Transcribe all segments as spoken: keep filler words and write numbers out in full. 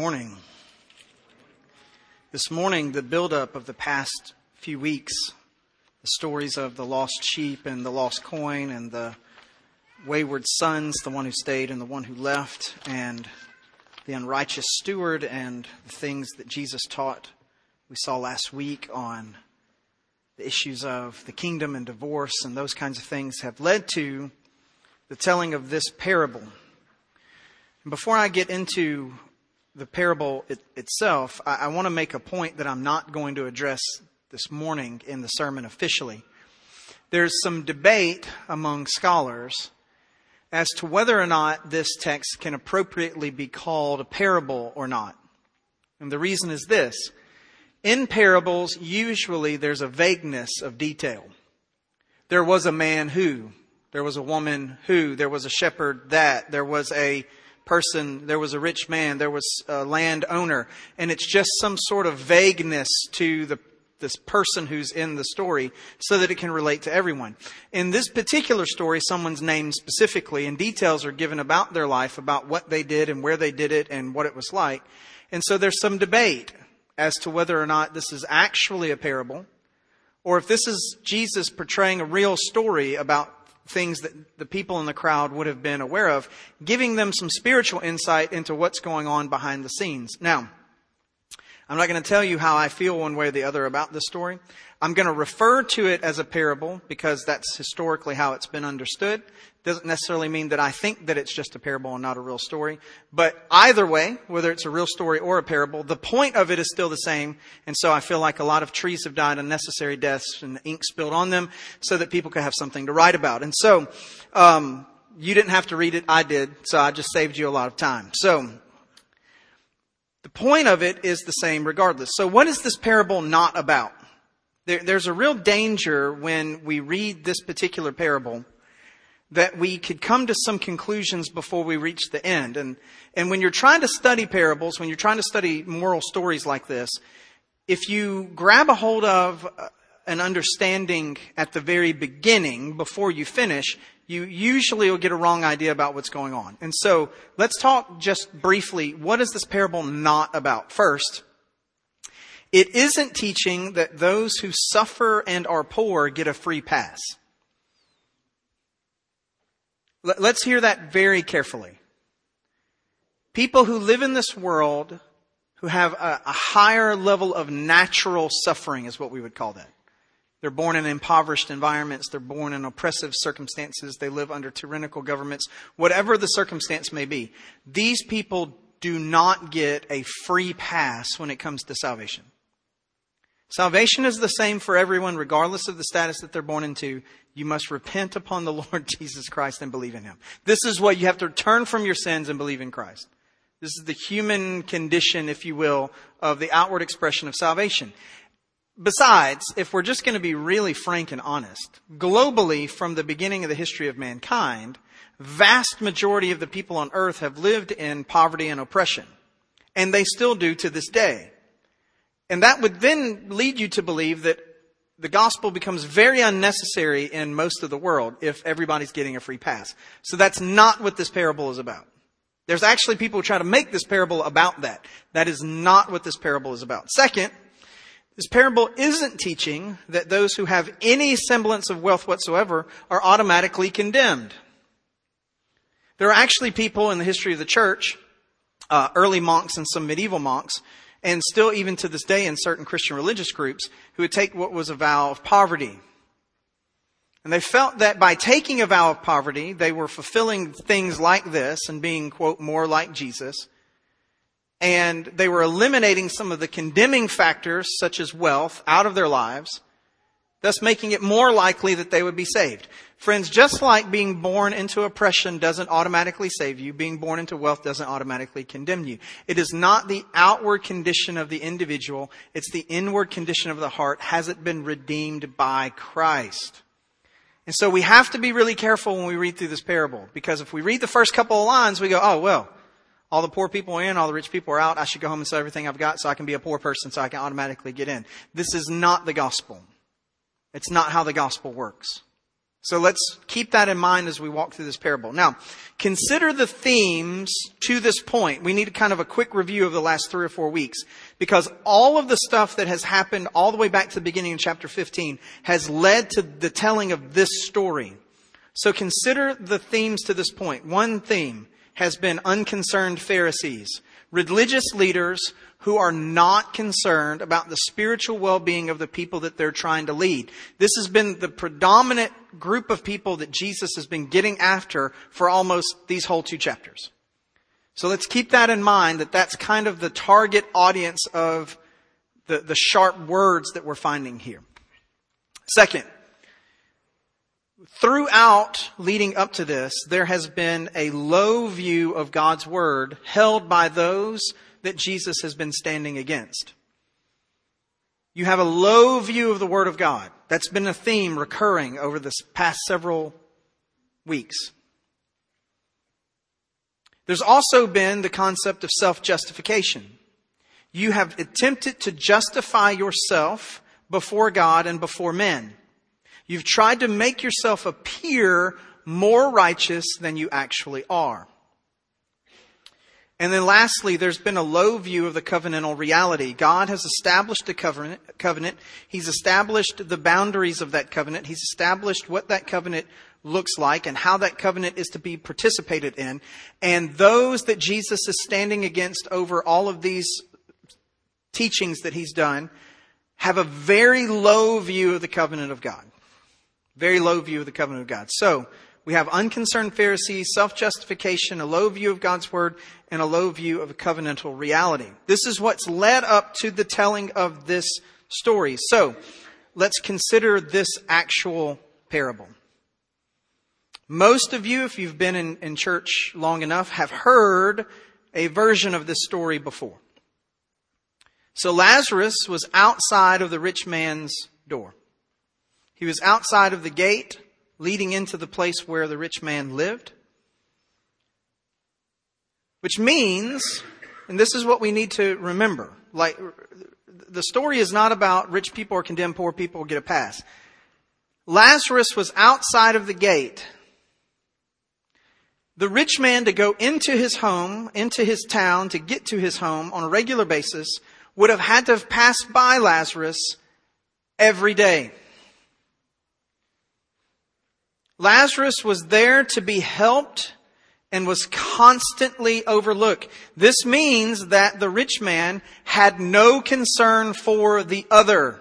morning. This morning, the buildup of the past few weeks, the stories of the lost sheep and the lost coin and the wayward sons, the one who stayed and the one who left, and the unrighteous steward and the things that Jesus taught. We saw last week on the issues of the kingdom and divorce and those kinds of things have led to the telling of this parable. And before I get into the parable it, itself, I, I want to make a point that I'm not going to address this morning in the sermon officially. There's some debate among scholars as to whether or not this text can appropriately be called a parable or not. And the reason is this. In parables, usually there's a vagueness of detail. There was a man who, there was a woman who, there was a shepherd that, there was a person, there was a rich man, there was a landowner, and it's just some sort of vagueness to the this person who's in the story so that it can relate to everyone. In this particular story, someone's named specifically and details are given about their life, about what they did and where they did it and what it was like. And so there's some debate as to whether or not this is actually a parable or if this is Jesus portraying a real story about things that the people in the crowd would have been aware of, giving them some spiritual insight into what's going on behind the scenes. Now, I'm not going to tell you how I feel one way or the other about this story. I'm going to refer to it as a parable because that's historically how it's been understood. Doesn't necessarily mean that I think that it's just a parable and not a real story. But either way, whether it's a real story or a parable, the point of it is still the same. And so I feel like a lot of trees have died unnecessary deaths and ink spilled on them so that people could have something to write about. And so um, you didn't have to read it. I did. So I just saved you a lot of time. So the point of it is the same regardless. So what is this parable not about? There, there's a real danger when we read this particular parable that we could come to some conclusions before we reach the end. And, and when you're trying to study parables, when you're trying to study moral stories like this, if you grab a hold of an understanding at the very beginning before you finish, you usually will get a wrong idea about what's going on. And so let's talk just briefly. What is this parable not about? First, it isn't teaching that those who suffer and are poor get a free pass. Let's hear that very carefully. People who live in this world, who have a, a higher level of natural suffering is what we would call that. They're born in impoverished environments. They're born in oppressive circumstances. They live under tyrannical governments. Whatever the circumstance may be, these people do not get a free pass when it comes to salvation. Salvation is the same for everyone, regardless of the status that they're born into. You must repent upon the Lord Jesus Christ and believe in Him. This is what you have to turn from your sins and believe in Christ. This is the human condition, if you will, of the outward expression of salvation. Besides, if we're just going to be really frank and honest, globally, from the beginning of the history of mankind, vast majority of the people on earth have lived in poverty and oppression. And they still do to this day. And that would then lead you to believe that the gospel becomes very unnecessary in most of the world if everybody's getting a free pass. So that's not what this parable is about. There's actually people who try to make this parable about that. That is not what this parable is about. Second, this parable isn't teaching that those who have any semblance of wealth whatsoever are automatically condemned. There are actually people in the history of the church, uh, early monks and some medieval monks, and still even to this day in certain Christian religious groups, who would take what was a vow of poverty. And they felt that by taking a vow of poverty, they were fulfilling things like this and being, quote, more like Jesus. And they were eliminating some of the condemning factors, such as wealth, out of their lives, thus making it more likely that they would be saved. Friends, just like being born into oppression doesn't automatically save you, being born into wealth doesn't automatically condemn you. It is not the outward condition of the individual, it's the inward condition of the heart. Has it been redeemed by Christ? And so we have to be really careful when we read through this parable, because if we read the first couple of lines, we go, oh, well, all the poor people are in, all the rich people are out. I should go home and sell everything I've got so I can be a poor person so I can automatically get in. This is not the gospel. It's not how the gospel works. So let's keep that in mind as we walk through this parable. Now, consider the themes to this point. We need kind of a quick review of the last three or four weeks, because all of the stuff that has happened all the way back to the beginning of chapter fifteen has led to the telling of this story. So consider the themes to this point. One theme has been unconcerned Pharisees, religious leaders who are not concerned about the spiritual well-being of the people that they're trying to lead. This has been the predominant group of people that Jesus has been getting after for almost these whole two chapters. So let's keep that in mind, that that's kind of the target audience of the, the sharp words that we're finding here. Second, throughout leading up to this, there has been a low view of God's word held by those that Jesus has been standing against. You have a low view of the Word of God. That's been a theme recurring over this past several weeks. There's also been the concept of self-justification. You have attempted to justify yourself before God and before men. You've tried to make yourself appear more righteous than you actually are. And then lastly, there's been a low view of the covenantal reality. God has established a covenant, covenant. He's established the boundaries of that covenant. He's established what that covenant looks like and how that covenant is to be participated in. And those that Jesus is standing against over all of these teachings that he's done have a very low view of the covenant of God. Very low view of the covenant of God. So, we have unconcerned Pharisees, self-justification, a low view of God's word, and a low view of a covenantal reality. This is what's led up to the telling of this story. So, let's consider this actual parable. Most of you, if you've been in, in church long enough, have heard a version of this story before. So Lazarus was outside of the rich man's door. He was outside of the gate leading into the place where the rich man lived. Which means, and this is what we need to remember, like the story is not about rich people are condemned, poor people get a pass. Lazarus was outside of the gate. The rich man, to go into his home, into his town, to get to his home on a regular basis, would have had to have passed by Lazarus every day. Lazarus was there to be helped and was constantly overlooked. This means that the rich man had no concern for the other.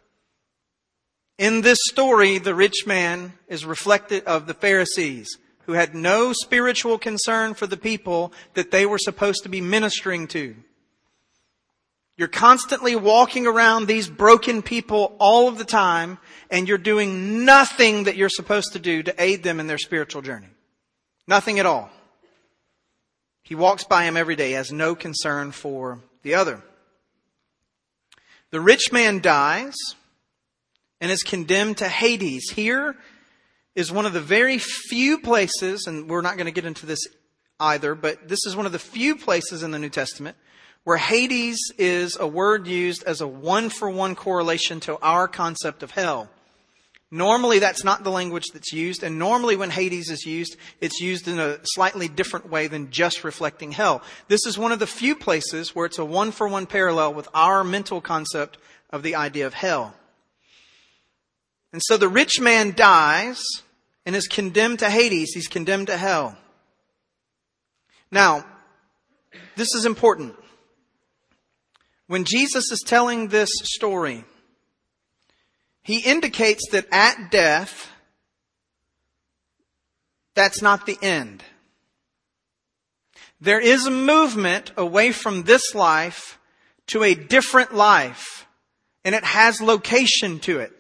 In this story, the rich man is reflected of the Pharisees, who had no spiritual concern for the people that they were supposed to be ministering to. You're constantly walking around these broken people all of the time, and you're doing nothing that you're supposed to do to aid them in their spiritual journey. Nothing at all. He walks by him every day, has no concern for the other. The rich man dies and is condemned to Hades. Here is one of the very few places, and we're not going to get into this either, but this is one of the few places in the New Testament where Hades is a word used as a one-for-one correlation to our concept of hell. Normally, that's not the language that's used, and normally when Hades is used, it's used in a slightly different way than just reflecting hell. This is one of the few places where it's a one-for-one parallel with our mental concept of the idea of hell. And so the rich man dies and is condemned to Hades. He's condemned to hell. Now, this is important. When Jesus is telling this story, he indicates that at death, that's not the end. There is a movement away from this life to a different life, and it has location to it.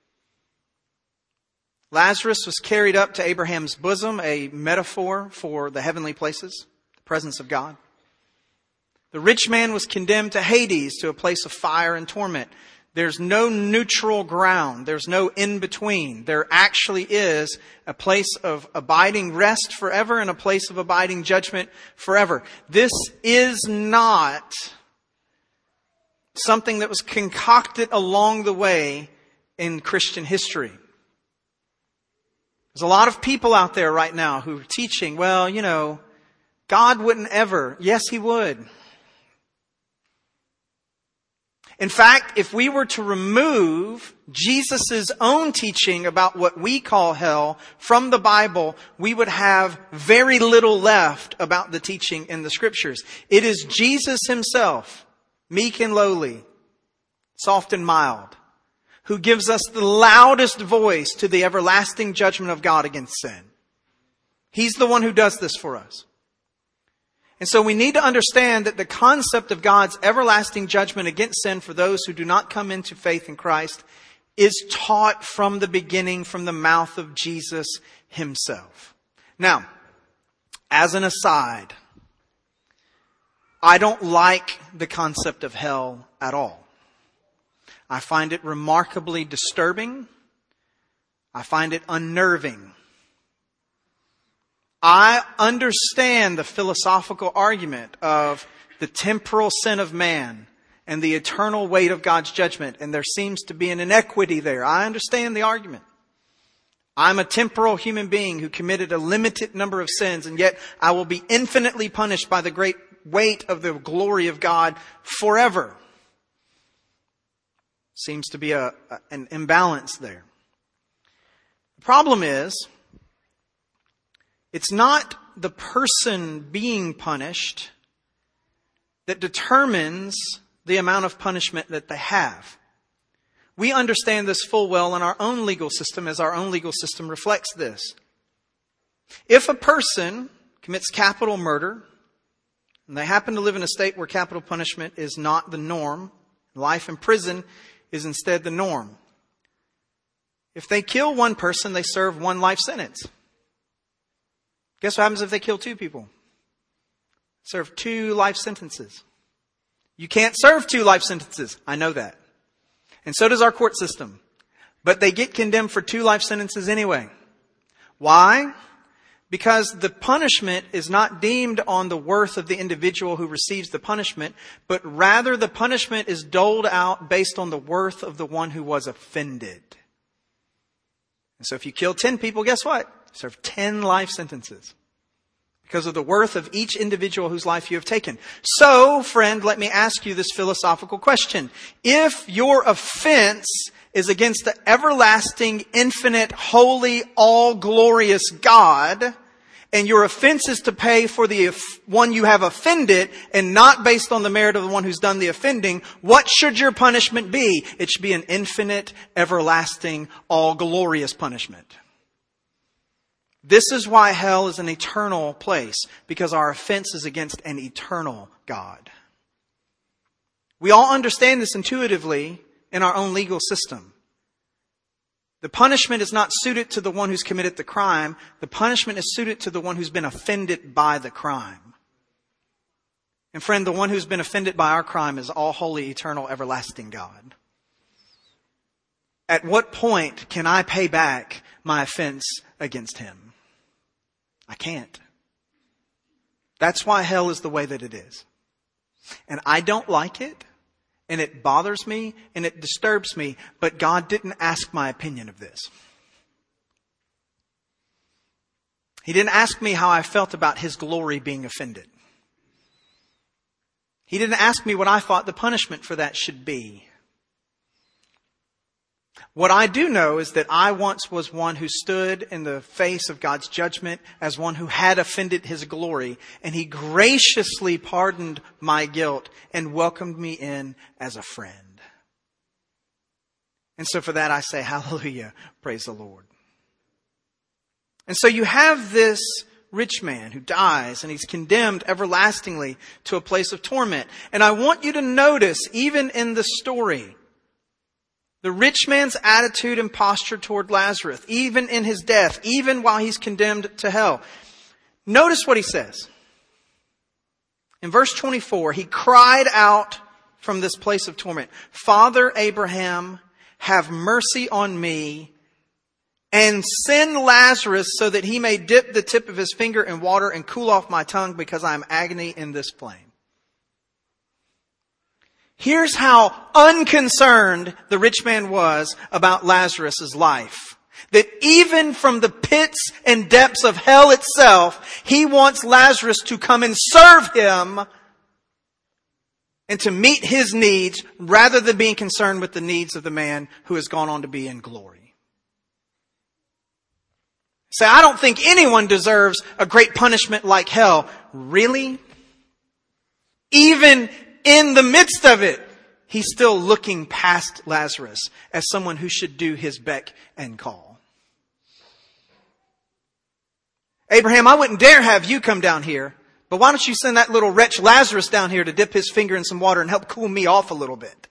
Lazarus was carried up to Abraham's bosom, a metaphor for the heavenly places, the presence of God. The rich man was condemned to Hades, to a place of fire and torment. There's no neutral ground. There's no in-between. There actually is a place of abiding rest forever and a place of abiding judgment forever. This is not something that was concocted along the way in Christian history. There's a lot of people out there right now who are teaching, well, you know, God wouldn't ever. Yes, He would. In fact, if we were to remove Jesus' own teaching about what we call hell from the Bible, we would have very little left about the teaching in the Scriptures. It is Jesus Himself, meek and lowly, soft and mild, who gives us the loudest voice to the everlasting judgment of God against sin. He's the one who does this for us. And so we need to understand that the concept of God's everlasting judgment against sin for those who do not come into faith in Christ is taught from the beginning, from the mouth of Jesus Himself. Now, as an aside, I don't like the concept of hell at all. I find it remarkably disturbing. I find it unnerving. I understand the philosophical argument of the temporal sin of man and the eternal weight of God's judgment, and there seems to be an inequity there. I understand the argument. I'm a temporal human being who committed a limited number of sins, and yet I will be infinitely punished by the great weight of the glory of God forever. Seems to be a, an imbalance there. The problem is, it's not the person being punished that determines the amount of punishment that they have. We understand this full well in our own legal system, as our own legal system reflects this. If a person commits capital murder, and they happen to live in a state where capital punishment is not the norm, life in prison is instead the norm. If they kill one person, they serve one life sentence. Guess what happens if they kill two people? Serve two life sentences. You can't serve two life sentences. I know that. And so does our court system. But they get condemned for two life sentences anyway. Why? Because the punishment is not deemed on the worth of the individual who receives the punishment, but rather the punishment is doled out based on the worth of the one who was offended. And so if you kill ten people, guess what? Serve ten life sentences because of the worth of each individual whose life you have taken. So, friend, let me ask you this philosophical question. If your offense is against the everlasting, infinite, holy, all-glorious God, and your offense is to pay for the one you have offended and not based on the merit of the one who's done the offending, what should your punishment be? It should be an infinite, everlasting, all-glorious punishment. This is why hell is an eternal place, because our offense is against an eternal God. We all understand this intuitively in our own legal system. The punishment is not suited to the one who's committed the crime. The punishment is suited to the one who's been offended by the crime. And friend, the one who's been offended by our crime is all holy, eternal, everlasting God. At what point can I pay back my offense against Him? I can't. That's why hell is the way that it is. And I don't like it. And it bothers me and it disturbs me. But God didn't ask my opinion of this. He didn't ask me how I felt about His glory being offended. He didn't ask me what I thought the punishment for that should be. What I do know is that I once was one who stood in the face of God's judgment as one who had offended His glory, and He graciously pardoned my guilt and welcomed me in as a friend. And so for that I say, hallelujah, praise the Lord. And so you have this rich man who dies and he's condemned everlastingly to a place of torment. And I want you to notice, even in the story, the rich man's attitude and posture toward Lazarus, even in his death, even while he's condemned to hell. Notice what he says. In verse twenty-four, he cried out from this place of torment, "Father Abraham, have mercy on me and send Lazarus so that he may dip the tip of his finger in water and cool off my tongue because I am agony in this flame." Here's how unconcerned the rich man was about Lazarus' life. That even from the pits and depths of hell itself, He wants Lazarus to come and serve Him and to meet his needs rather than being concerned with the needs of the man who has gone on to be in glory. Say, I don't think anyone deserves a great punishment like hell. Really? Even in the midst of it, He's still looking past Lazarus as someone who should do His beck and call. Abraham, I wouldn't dare have you come down here, but why don't you send that little wretch Lazarus down here to dip his finger in some water and help cool me off a little bit?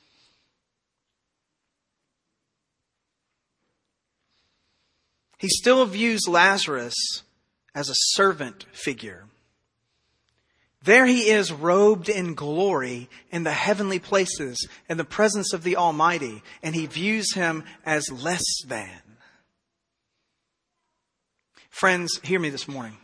He still views Lazarus as a servant figure. There he is, robed in glory in the heavenly places in the presence of the Almighty, and he views him as less than. Friends, hear me this morning.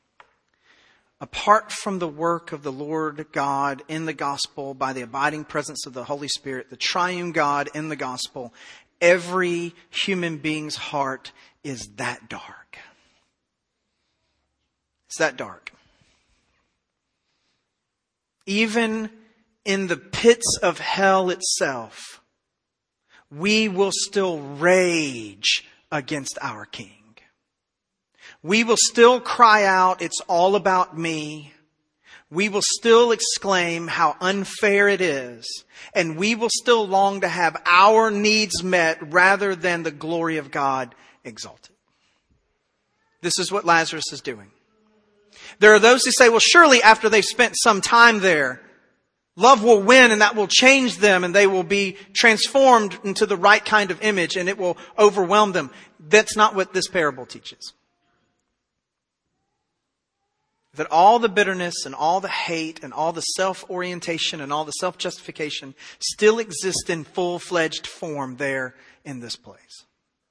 Apart from the work of the Lord God in the gospel by the abiding presence of the Holy Spirit, the triune God in the gospel, every human being's heart is that dark. It's that dark. Even in the pits of hell itself, we will still rage against our King. We will still cry out, it's all about me. We will still exclaim how unfair it is. And we will still long to have our needs met rather than the glory of God exalted. This is what Lazarus is doing. There are those who say, well, surely after they've spent some time there, love will win and that will change them and they will be transformed into the right kind of image and it will overwhelm them. That's not what this parable teaches. That all the bitterness and all the hate and all the self-orientation and all the self-justification still exist in full-fledged form there in this place.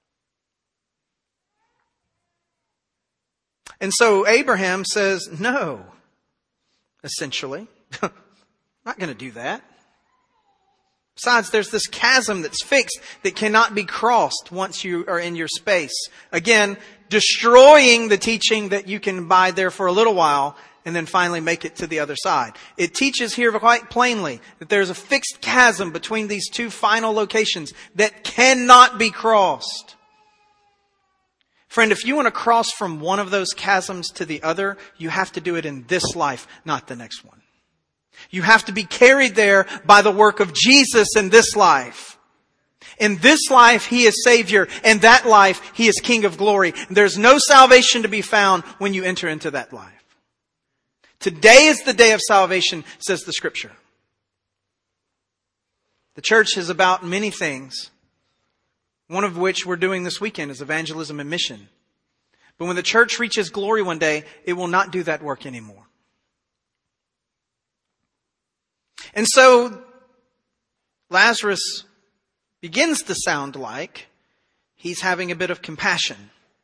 And so Abraham says, no, essentially. I'm not going to do that. Besides, there's this chasm that's fixed that cannot be crossed once you are in your space. Again, destroying the teaching that you can abide there for a little while and then finally make it to the other side. It teaches here quite plainly that there's a fixed chasm between these two final locations that cannot be crossed. Friend, if you want to cross from one of those chasms to the other, you have to do it in this life, not the next one. You have to be carried there by the work of Jesus in this life. In this life, He is Savior. In that life, He is King of glory. There's no salvation to be found when you enter into that life. Today is the day of salvation, says the Scripture. The church is about many things, one of which we're doing this weekend is evangelism and mission. But when the church reaches glory one day, it will not do that work anymore. And so Lazarus begins to sound like he's having a bit of compassion.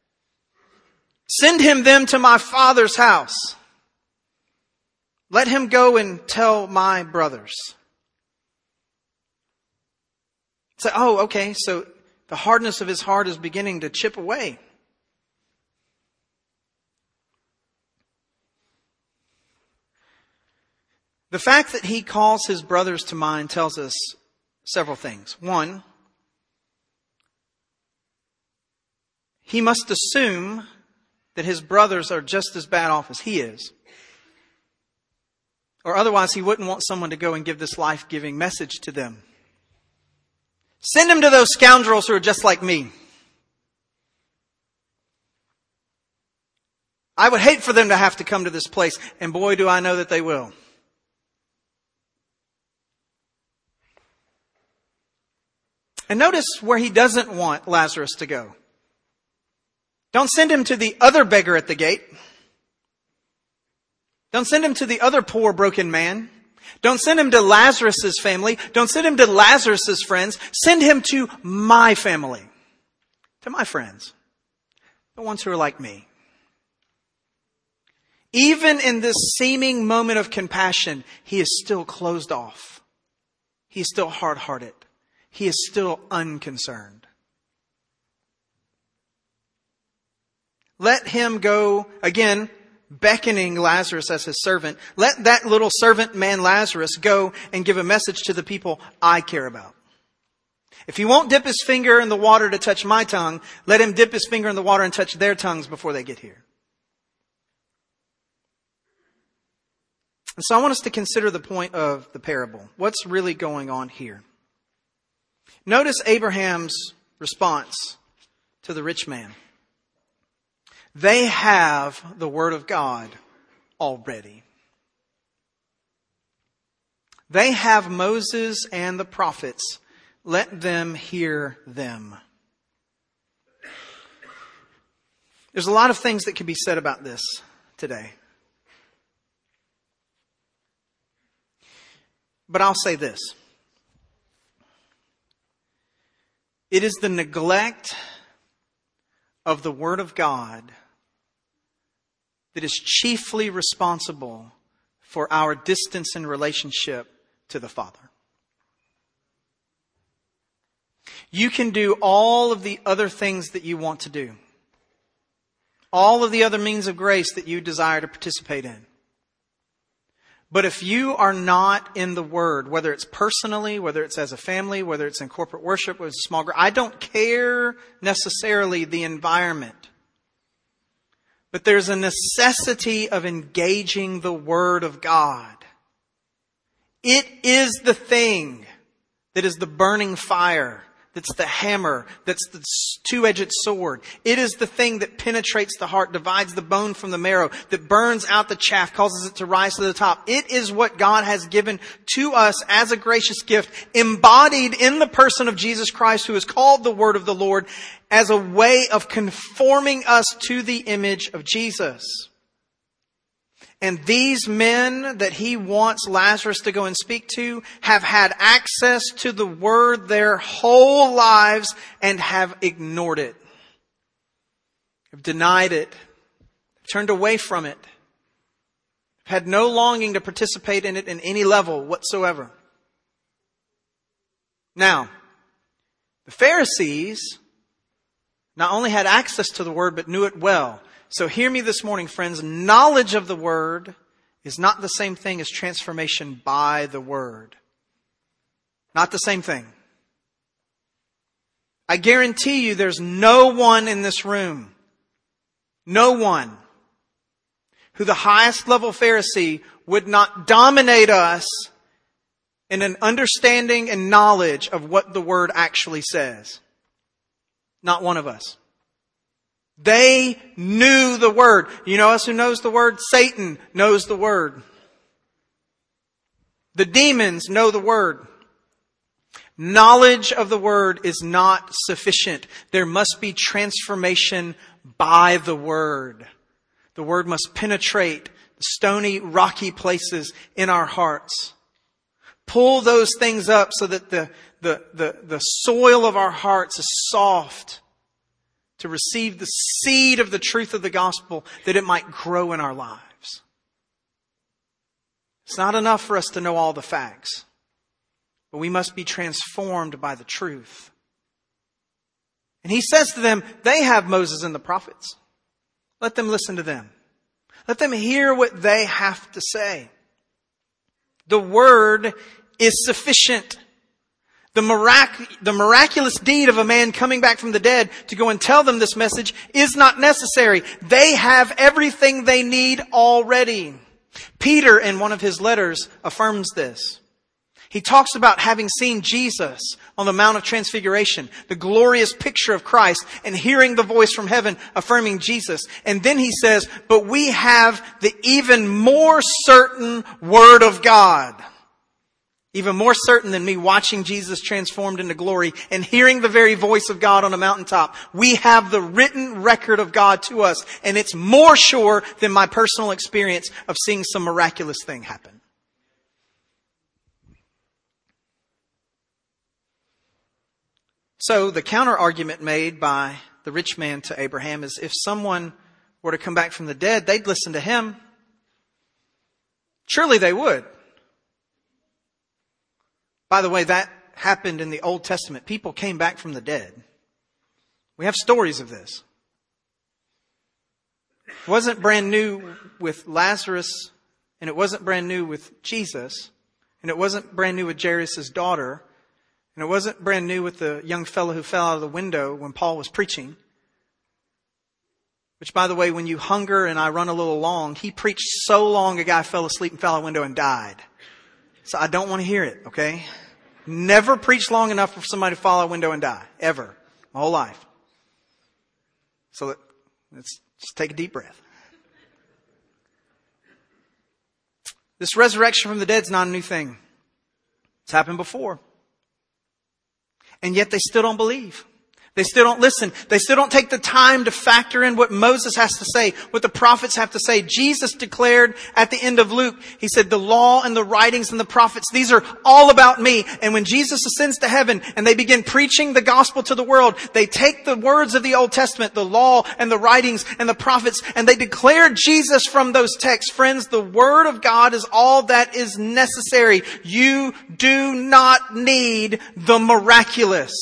Send him then to my father's house. Let him go and tell my brothers. So, oh, okay, so the hardness of his heart is beginning to chip away. The fact that he calls his brothers to mind tells us several things. One, he must assume that his brothers are just as bad off as he is. Or otherwise he wouldn't want someone to go and give this life-giving message to them. Send him to those scoundrels who are just like me. I would hate for them to have to come to this place, and boy, do I know that they will. And notice where he doesn't want Lazarus to go. Don't send him to the other beggar at the gate. Don't send him to the other poor, broken man. Don't send him to Lazarus' family. Don't send him to Lazarus' friends. Send him to my family. To my friends. The ones who are like me. Even in this seeming moment of compassion, he is still closed off. He is still hard-hearted. He is still unconcerned. Let him go, again, beckoning Lazarus as his servant. Let that little servant man Lazarus go and give a message to the people I care about. If he won't dip his finger in the water to touch my tongue, let him dip his finger in the water and touch their tongues before they get here. And so I want us to consider the point of the parable. What's really going on here? Notice Abraham's response to the rich man. They have the word of God already. They have Moses and the prophets. Let them hear them. There's a lot of things that could be said about this today. But I'll say this. It is the neglect of the Word of God that is chiefly responsible for our distance in relationship to the Father. You can do all of the other things that you want to do. All of the other means of grace that you desire to participate in. But if you are not in the Word, whether it's personally, whether it's as a family, whether it's in corporate worship, whether it's a small group, I don't care necessarily the environment. But there's a necessity of engaging the Word of God. It is the thing that is the burning fire. That's the hammer. That's the two-edged sword. It is the thing that penetrates the heart, divides the bone from the marrow, that burns out the chaff, causes it to rise to the top. It is what God has given to us as a gracious gift, embodied in the person of Jesus Christ, who is called the Word of the Lord, as a way of conforming us to the image of Jesus. And these men that he wants Lazarus to go and speak to have had access to the Word their whole lives and have ignored it. Have denied it. Turned away from it. Had no longing to participate in it in any level whatsoever. Now, the Pharisees not only had access to the Word but knew it well. So hear me this morning, friends. Knowledge of the Word is not the same thing as transformation by the Word. Not the same thing. I guarantee you there's no one in this room, no one, who the highest level Pharisee would not dominate us in an understanding and knowledge of what the Word actually says. Not one of us. They knew the Word. You know us who knows the Word? Satan knows the Word. The demons know the Word. Knowledge of the Word is not sufficient. There must be transformation by the Word. The Word must penetrate the stony, rocky places in our hearts. Pull those things up so that the, the, the, the soil of our hearts is soft to receive the seed of the truth of the gospel, that it might grow in our lives. It's not enough for us to know all the facts, but we must be transformed by the truth. And he says to them, they have Moses and the prophets. Let them listen to them. Let them hear what they have to say. The Word is sufficient. The, mirac- the miraculous deed of a man coming back from the dead to go and tell them this message is not necessary. They have everything they need already. Peter, in one of his letters, affirms this. He talks about having seen Jesus on the Mount of Transfiguration, the glorious picture of Christ, and hearing the voice from heaven affirming Jesus. And then he says, but we have the even more certain Word of God. Even more certain than me watching Jesus transformed into glory and hearing the very voice of God on a mountaintop. We have the written record of God to us, and it's more sure than my personal experience of seeing some miraculous thing happen. So the counter argument made by the rich man to Abraham is, if someone were to come back from the dead, they'd listen to him. Surely they would. By the way, that happened in the Old Testament. People came back from the dead. We have stories of this. It wasn't brand new with Lazarus, and it wasn't brand new with Jesus, and it wasn't brand new with Jairus' daughter, and it wasn't brand new with the young fellow who fell out of the window when Paul was preaching. Which, by the way, when you hunger and I run a little long, he preached so long a guy fell asleep and fell out a window and died. So I don't want to hear it, okay? Never preached long enough for somebody to fall out a window and die. Ever. My whole life. So let's just take a deep breath. This resurrection from the dead is not a new thing. It's happened before. And yet they still don't believe. They still don't listen. They still don't take the time to factor in what Moses has to say, what the prophets have to say. Jesus declared at the end of Luke, he said, the law and the writings and the prophets, these are all about me. And when Jesus ascends to heaven and they begin preaching the gospel to the world, they take the words of the Old Testament, the law and the writings and the prophets, and they declare Jesus from those texts. Friends, the word of God is all that is necessary. You do not need the miraculous.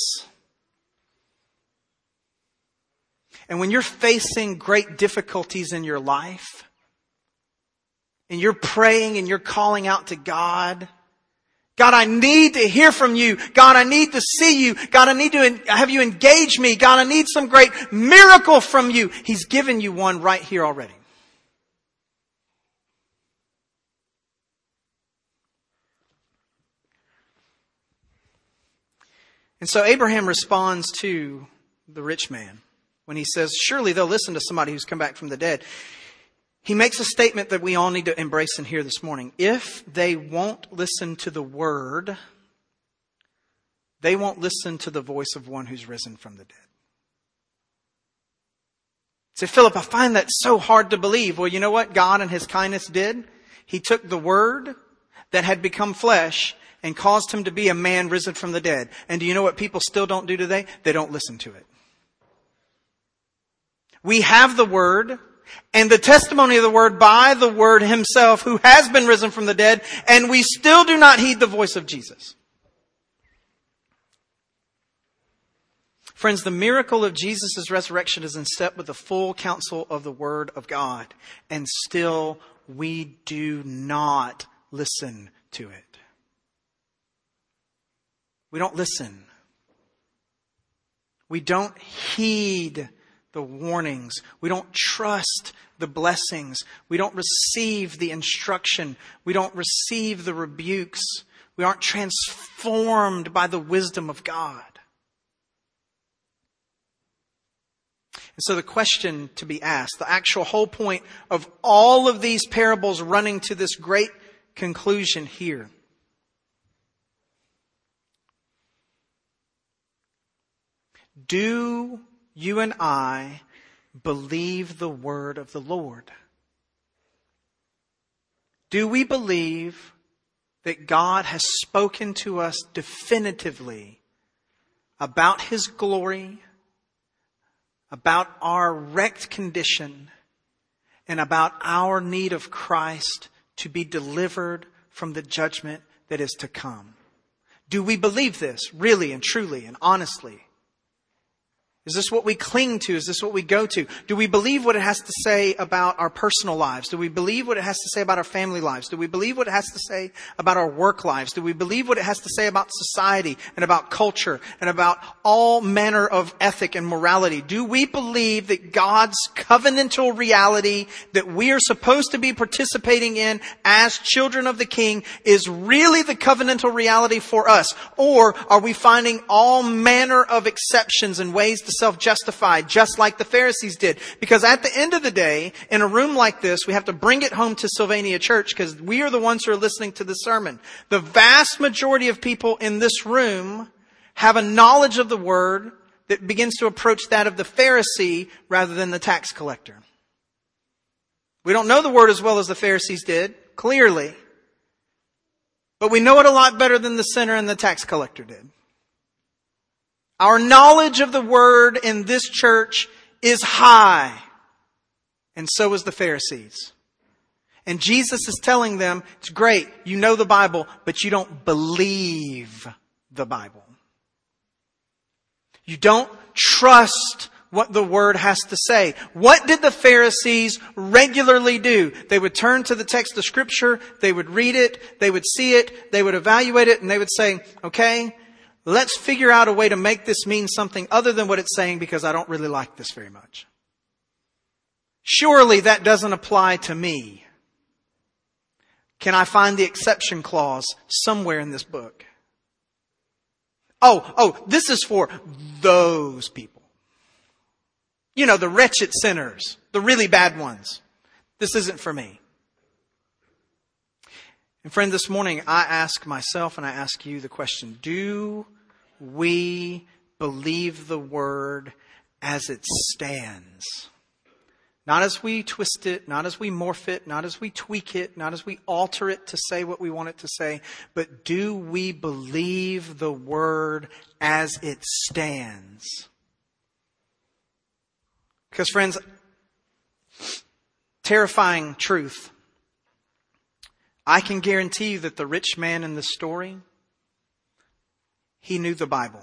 And when you're facing great difficulties in your life, and you're praying and you're calling out to God, God, I need to hear from you. God, I need to see you. God, I need to have you engage me. God, I need some great miracle from you. He's given you one right here already. And so Abraham responds to the rich man when he says, surely they'll listen to somebody who's come back from the dead. He makes a statement that we all need to embrace and hear this morning. If they won't listen to the word, they won't listen to the voice of one who's risen from the dead. Say, Philip, I find that so hard to believe. Well, you know what God in his kindness did? He took the word that had become flesh and caused him to be a man risen from the dead. And do you know what people still don't do today? They don't listen to it. We have the word and the testimony of the word by the word himself who has been risen from the dead, and we still do not heed the voice of Jesus. Friends, the miracle of Jesus' resurrection is in step with the full counsel of the word of God, and still we do not listen to it. We don't listen. We don't heed the warnings. We don't trust the blessings. We don't receive the instruction. We don't receive the rebukes. We aren't transformed by the wisdom of God. And so the question to be asked, the actual whole point of all of these parables running to this great conclusion here. Do you and I believe the word of the Lord? Do we believe that God has spoken to us definitively about His glory, about our wrecked condition, and about our need of Christ to be delivered from the judgment that is to come? Do we believe this really and truly and honestly? Is this what we cling to? Is this what we go to? Do we believe what it has to say about our personal lives? Do we believe what it has to say about our family lives? Do we believe what it has to say about our work lives? Do we believe what it has to say about society and about culture and about all manner of ethic and morality? Do we believe that God's covenantal reality that we are supposed to be participating in as children of the King is really the covenantal reality for us? Or are we finding all manner of exceptions and ways to self-justify, just like the Pharisees did? Because at the end of the day, in a room like this, we have to bring it home to Sylvania Church because we are the ones who are listening to the sermon. The vast majority of people in this room have a knowledge of the word that begins to approach that of the Pharisee rather than the tax collector. We don't know the word as well as the Pharisees did, clearly. But we know it a lot better than the sinner and the tax collector did. Our knowledge of the word in this church is high. And so is the Pharisees. And Jesus is telling them, it's great, you know the Bible, but you don't believe the Bible. You don't trust what the Word has to say. What did the Pharisees regularly do? They would turn to the text of Scripture, they would read it, they would see it, they would evaluate it, and they would say, okay, let's figure out a way to make this mean something other than what it's saying because I don't really like this very much. Surely that doesn't apply to me. Can I find the exception clause somewhere in this book? Oh, oh, this is for those people. You know, the wretched sinners, the really bad ones. This isn't for me. And friend, this morning I ask myself and I ask you the question, do we believe the Word as it stands? Not as we twist it, not as we morph it, not as we tweak it, not as we alter it to say what we want it to say, but do we believe the Word as it stands? Because friends, terrifying truth. I can guarantee you that the rich man in the story, he knew the Bible.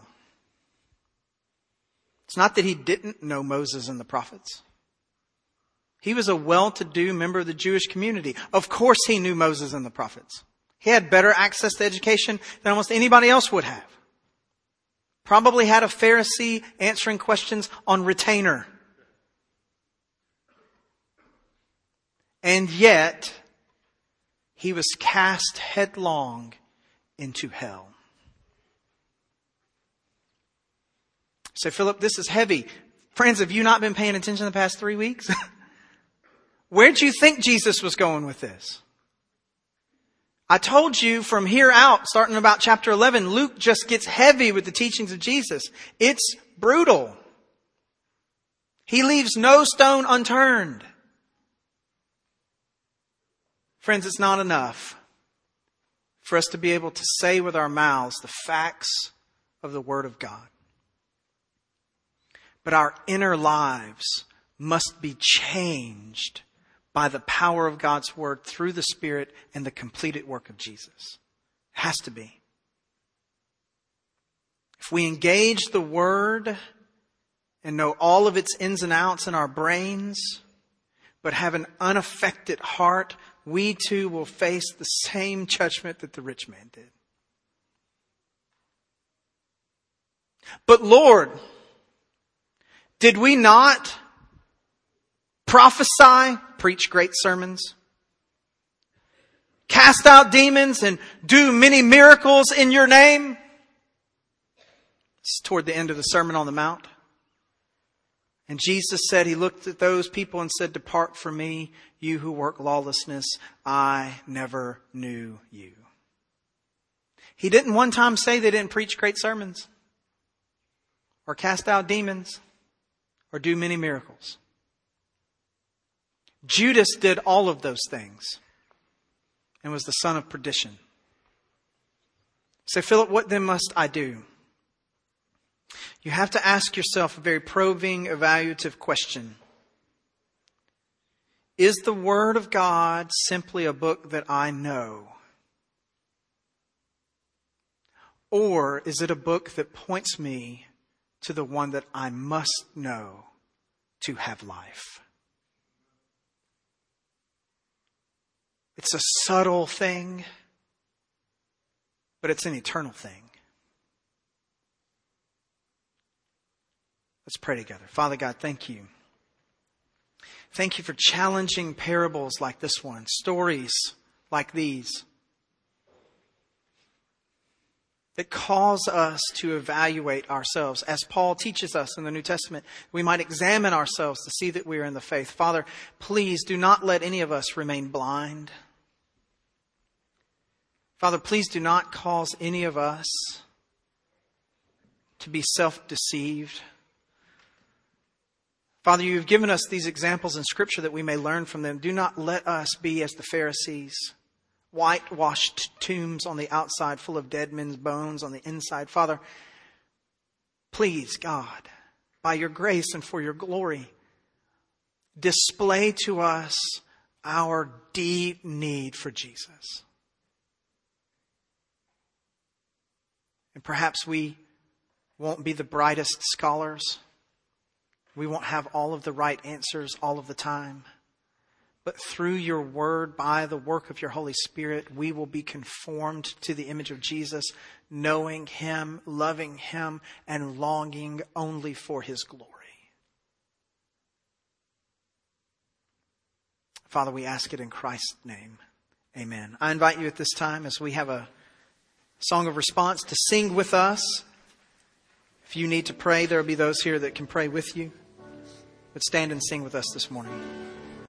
It's not that he didn't know Moses and the prophets. He was a well-to-do member of the Jewish community. Of course he knew Moses and the prophets. He had better access to education than almost anybody else would have. Probably had a Pharisee answering questions on retainer. And yet, he was cast headlong into hell. Say, Philip, this is heavy. Friends, have you not been paying attention the past three weeks? Where did you think Jesus was going with this? I told you from here out, starting about chapter eleven, Luke just gets heavy with the teachings of Jesus. It's brutal. He leaves no stone unturned. Friends, it's not enough for us to be able to say with our mouths the facts of the Word of God. But our inner lives must be changed by the power of God's Word through the Spirit and the completed work of Jesus. It has to be. If we engage the Word and know all of its ins and outs in our brains, but have an unaffected heart, we too will face the same judgment that the rich man did. But Lord, did we not prophesy, preach great sermons, cast out demons, and do many miracles in your name? It's toward the end of the Sermon on the Mount. And Jesus said, he looked at those people and said, depart from me, you who work lawlessness. I never knew you. He didn't one time say they didn't preach great sermons or cast out demons or do many miracles. Judas did all of those things and was the son of perdition. Say, Philip, what then must I do? You have to ask yourself a very probing, evaluative question. Is the Word of God simply a book that I know? Or is it a book that points me to the one that I must know to have life? It's a subtle thing, but it's an eternal thing. Let's pray together. Father God, thank you. Thank you for challenging parables like this one, stories like these, that cause us to evaluate ourselves. As Paul teaches us in the New Testament, we might examine ourselves to see that we are in the faith. Father, please do not let any of us remain blind. Father, please do not cause any of us to be self-deceived. Father, you have given us these examples in Scripture that we may learn from them. Do not let us be as the Pharisees, whitewashed tombs on the outside, full of dead men's bones on the inside. Father, please, God, by your grace and for your glory, display to us our deep need for Jesus. And perhaps we won't be the brightest scholars. We won't have all of the right answers all of the time. But through your word, by the work of your Holy Spirit, we will be conformed to the image of Jesus, knowing him, loving him, and longing only for his glory. Father, we ask it in Christ's name. Amen. I invite you at this time, as we have a song of response, to sing with us. If you need to pray, there will be those here that can pray with you. But stand and sing with us this morning.